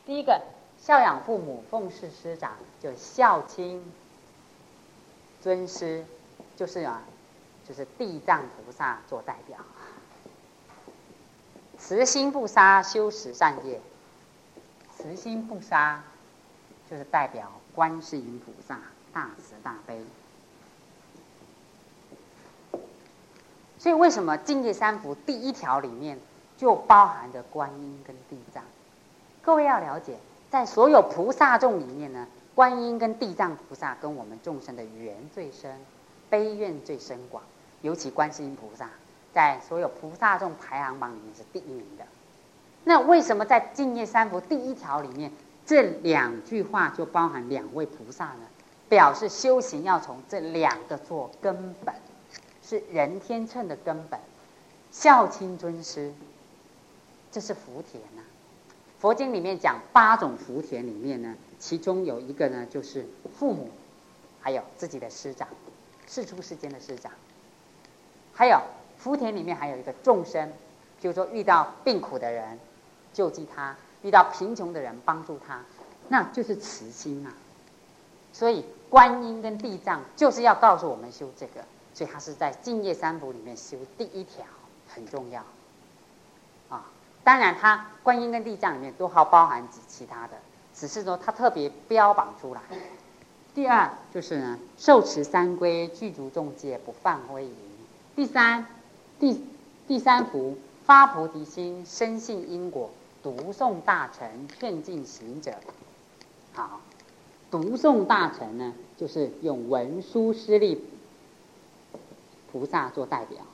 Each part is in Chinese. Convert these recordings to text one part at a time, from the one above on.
第一个，孝养父母，奉事师长，就孝亲尊师，就是地藏菩萨做代表。慈心不杀，修十善业。慈心不杀，就是代表观世音菩萨大慈大悲。所以为什么净业三福第一条里面就包含着观音跟地藏？各位要了解，在所有菩萨众里面呢，观音跟地藏菩萨跟我们众生的缘最深，悲愿最深广。尤其观世音菩萨在所有菩萨众排行榜里面是第一名的。那为什么在净业三福第一条里面这两句话就包含两位菩萨呢？表示修行要从这两个做根本，是人天乘的根本。孝亲尊师，这是福田啊。佛经里面讲8种福田里面呢，其中有一个呢就是父母，还有自己的师长，世出世间的师长。还有福田里面还有一个众生，比如说遇到病苦的人救济他，遇到贫穷的人帮助他，那就是慈心啊。所以观音跟地藏就是要告诉我们修这个，所以它是在净业三福里面修第一条，很重要啊。当然它观音跟地藏里面都还包含其他的，只是说它特别标榜出来。第二就是呢，受持三规，具足众戒，不犯威仪。第三福，发菩提心，深信因果，读诵大乘，劝进行者。好，读诵大乘呢，就是用文殊师利菩萨做代表，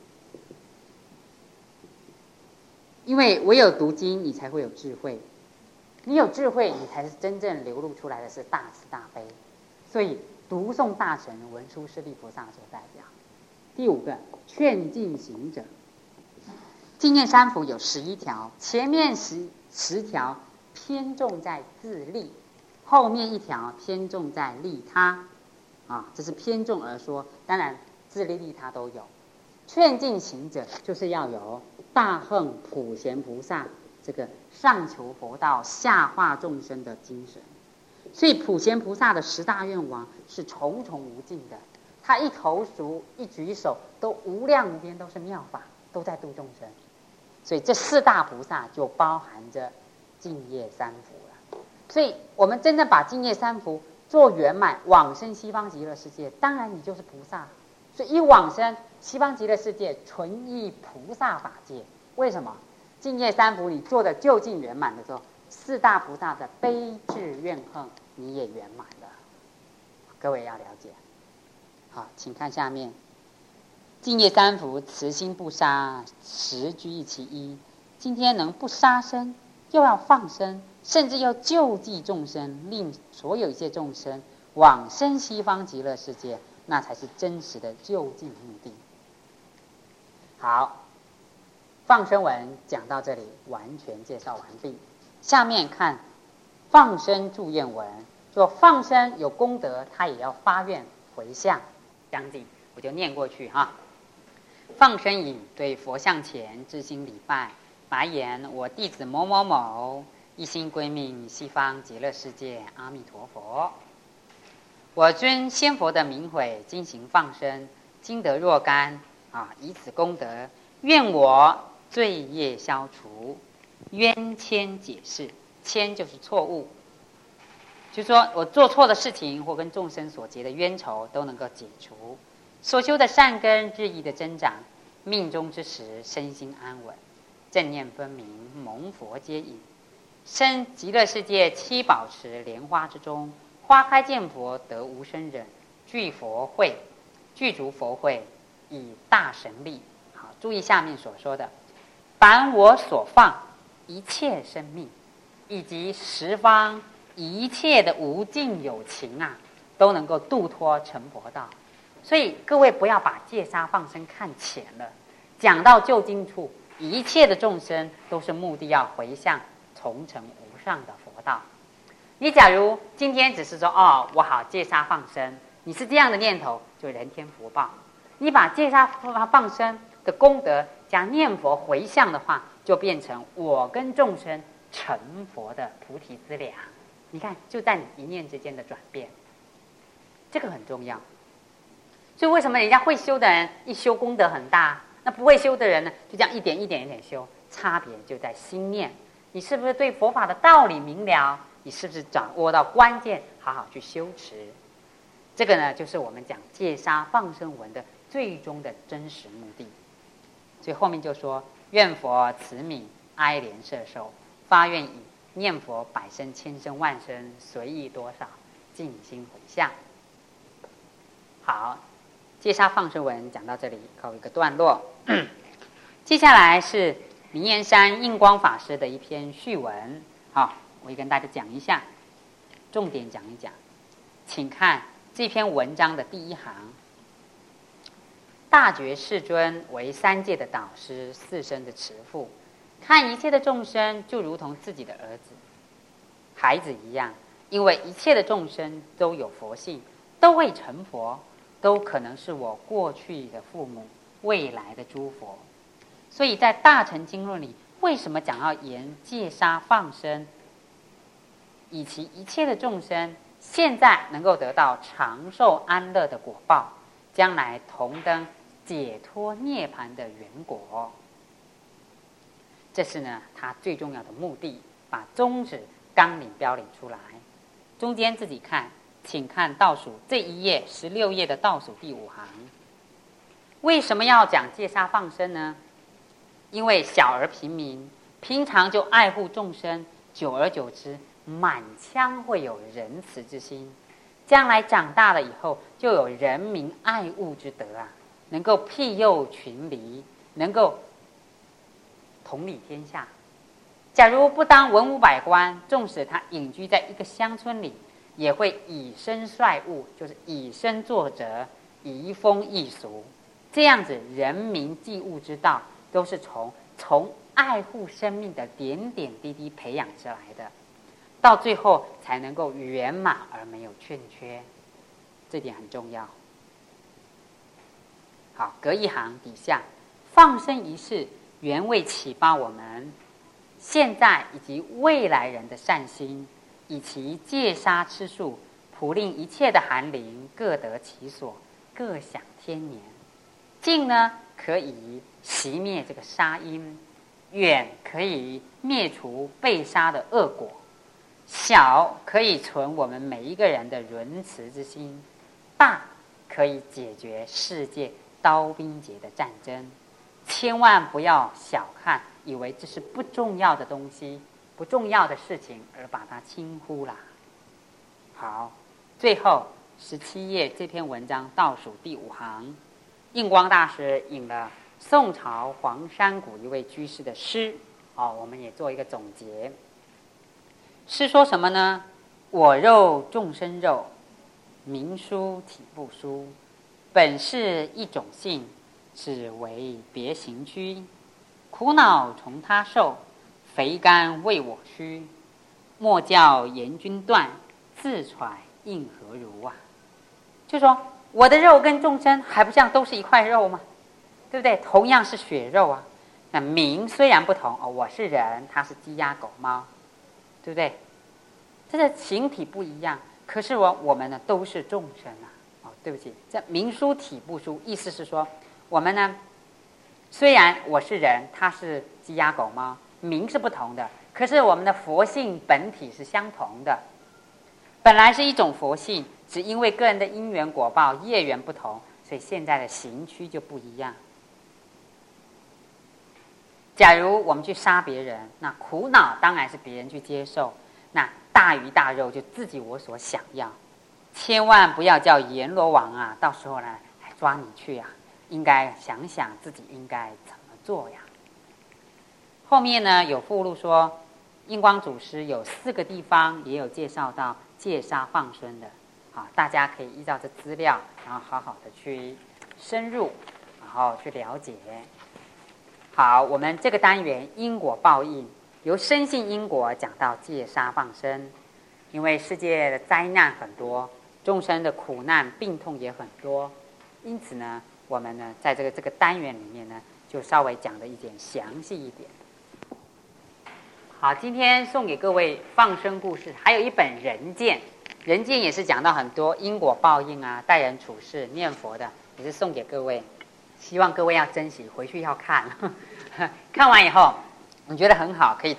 因为唯有读经，你才会有智慧，你有智慧，你才是真正流露出来的是大慈大悲。所以读诵大乘，文殊师利菩萨做代表。第5个，劝进行者。净业三福有11条，前面10条偏重在自利，后面1条偏重在利他啊，这是偏重而说，当然自利利他都有。劝进行者就是要有大横普贤菩萨这个上求佛道下化众生的精神。所以普贤菩萨的10大愿望是重重无尽的，他一投足一举手都无量无边，都是妙法，都在度众生。所以这4大菩萨就包含着净业三福了。所以我们真正把净业三福做圆满，往生西方极乐世界，当然你就是菩萨。所以一往生西方极乐世界，纯依菩萨法界。为什么？净业三福你做的究竟圆满的时候，4大菩萨的悲智愿恨你也圆满了。各位要了解。好，请看下面。净业三福，慈心不杀，实居于其一。今天能不杀生，又要放生，甚至要救济众生，令所有一切众生往生西方极乐世界，那才是真实的救济目的。好，放生文讲到这里完全介绍完毕。下面看放生祝愿文，说放生有功德，他也要发愿回向相继，我就念过去哈。放生饮，对佛像前至心礼拜，白言：我弟子某某某，一心归命西方极乐世界，阿弥陀佛。我遵先佛的明诲，精行放生，今得若干啊！以此功德，愿我罪业消除，冤愆解释。愆就是错误，就是说我做错的事情或跟众生所结的冤仇都能够解除。所修的善根日益的增长，命中之时身心安稳，正念分明，蒙佛接引，生极乐世界七宝池莲花之中，花开见佛得无生忍，具足佛慧，以大神力。好，注意下面所说的，凡我所放一切生命，以及十方一切的无尽有情啊，都能够度脱成佛道。所以各位不要把戒杀放生看浅了，讲到究竟处，一切的众生都是目的要回向重成无上的佛道。你假如今天只是说我好戒杀放生，你是这样的念头，就人天福报。你把戒杀放生的功德加念佛回向的话，就变成我跟众生成佛的菩提资粮。你看，就在你一念之间的转变，这个很重要。所以为什么人家会修的人一修功德很大，那不会修的人呢，就这样一点一点一点修，差别就在心念。你是不是对佛法的道理明了？你是不是掌握到关键，好好去修持？这个呢，就是我们讲戒杀放生文的最终的真实目的。所以后面就说：愿佛慈悯哀怜摄受，发愿以念佛百声千声万声，随意多少，尽心回向。好，戒杀放生文讲到这里告一个段落。接下来是灵岩山印光法师的一篇序文。好，我也跟大家讲一下，重点讲一讲。请看这篇文章的第一行：大觉世尊为三界的导师，四生的慈父，看一切的众生就如同自己的儿子、孩子一样，因为一切的众生都有佛性，都会成佛，都可能是我过去的父母，未来的诸佛。所以在大乘经论里，为什么讲要言戒杀放生，以其一切的众生现在能够得到长寿安乐的果报，将来同登解脱涅槃的圆果。这是呢他最重要的目的，把宗旨纲领标领出来。中间自己看，请看倒数这一页16页的倒数第5行。为什么要讲戒杀放生呢？因为小儿平民平常就爱护众生，久而久之满腔会有仁慈之心，将来长大了以后就有人民爱物之德啊，能够庇佑群黎，能够统理天下。假如不当文武百官，纵使他隐居在一个乡村里，也会以身率物，就是以身作则，移风易俗。这样子人民济物之道，都是从爱护生命的点点滴滴培养出来的，到最后才能够圆满而没有欠缺，这点很重要。好，隔一行底下，放生仪式原为启发我们现在以及未来人的善心，以其戒杀吃素，普令一切的寒灵各得其所，各享天年。近呢可以熄灭这个杀因，远可以灭除被杀的恶果，小可以存我们每一个人的仁慈之心，大可以解决世界刀兵劫的战争。千万不要小看，以为这是不重要的东西、不重要的事情而把它轻忽了。好，最后17页这篇文章倒数第5行，印光大师引了宋朝黄山谷一位居士的诗，我们也做一个总结。诗说什么呢？我肉众生肉，名殊体不殊，本是一种性，只为别行躯。苦恼从他受，肥甘为我虚。莫教阎君断，自揣应何如啊？就说我的肉跟众生还不像都是一块肉吗？对不对？同样是血肉啊。那名虽然不同，我是人，他是鸡鸭狗猫，对不对？这个形体不一样，可是我们呢都是众生啊。对不起，这名殊体不殊，意思是说我们呢虽然我是人，他是鸡鸭狗猫，名是不同的，可是我们的佛性本体是相同的。本来是一种佛性，只因为个人的因缘果报业缘不同，所以现在的行躯就不一样。假如我们去杀别人，那苦恼当然是别人去接受，那大鱼大肉就自己我所想要。千万不要叫阎罗王啊，到时候呢来抓你去啊，应该想想自己应该怎么做呀。后面呢有附录说，印光祖师有4个地方也有介绍到戒杀放生的，大家可以依照这资料，然后好好的去深入，然后去了解。好，我们这个单元因果报应，由深信因果讲到戒杀放生。因为世界的灾难很多，众生的苦难病痛也很多，因此呢我们呢在这个单元里面呢就稍微讲的一点详细一点。 好，今天送给各位放生故事，还有一本《人见》，《人见》也是讲到很多因果报应啊、待人处事、念佛的，也是送给各位，希望各位要珍惜，回去要看。看完以后，你觉得很好，可以